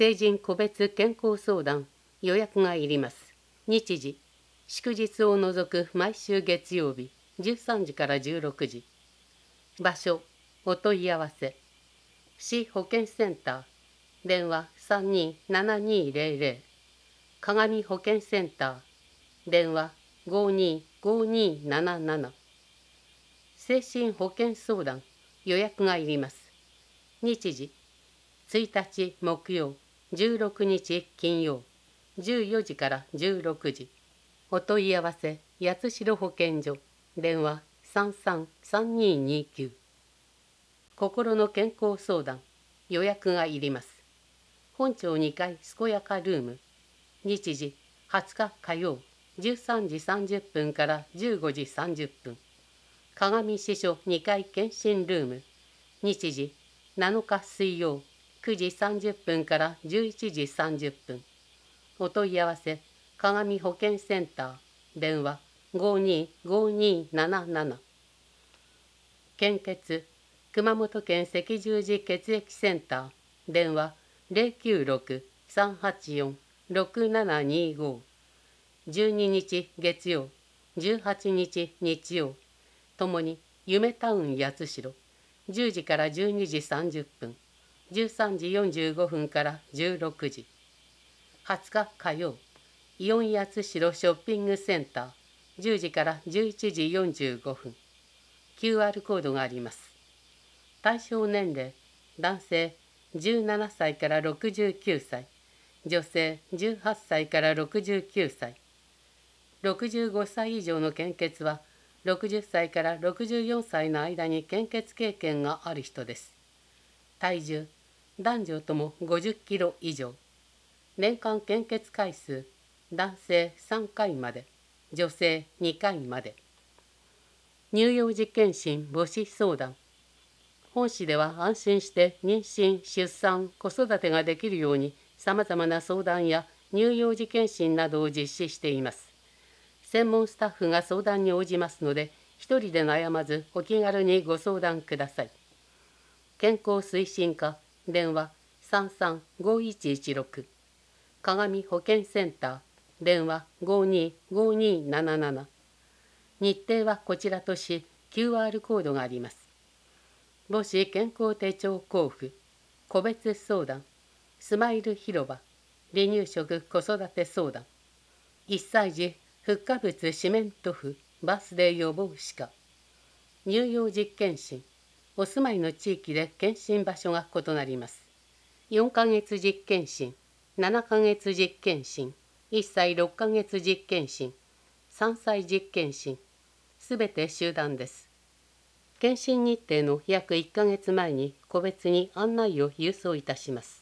成人個別健康相談、予約がいります。日時、祝日を除く毎週月曜日、13時から16時。場所、お問い合わせ。市保健センター、電話327200。鏡保健センター、電話525277。精神保健相談、予約がいります。日時、1日木曜、16日金曜、14時から16時。お問い合わせ、八代保健所、電話333229。心の健康相談、予約がいります。本町2階健やかルーム。日時、20日火曜、13時30分から15時30分。鏡支所2階検診ルーム。日時、7日水曜、9時30分から11時30分。お問い合わせ、鏡保健センター、電話525277。献血、熊本県赤十字血液センター、電話096-384-6725。12日月曜、18日日曜、ともに夢タウン八代、10時から12時30分、13時45分から16時。20日火曜、イオン八代ショッピングセンター、10時から11時45分。QR コードがあります。対象年齢、男性17歳から69歳、女性18歳から69歳。65歳以上の献血は、60歳から64歳の間に献血経験がある人です。体重、男女とも50キロ以上。年間献血回数、男性3回まで、女性2回まで。乳幼児健診母子相談。本市では安心して妊娠、出産、子育てができるように、さまざまな相談や乳幼児健診などを実施しています。専門スタッフが相談に応じますので、一人で悩まずお気軽にご相談ください。健康推進課、電話335116。鏡保健センター、電話525277。日程はこちらとし、QR コードがあります。母子健康手帳交付、個別相談、スマイル広場、離乳食子育て相談、1歳児フッ化物四面塗布バースデー予防歯科、乳幼児健診、お住まいの地域で健診場所が異なります。4ヶ月実験診、7ヶ月実験診、1歳6ヶ月実験診、3歳実験診、すべて集団です。検診日程の約1ヶ月前に個別に案内を郵送いたします。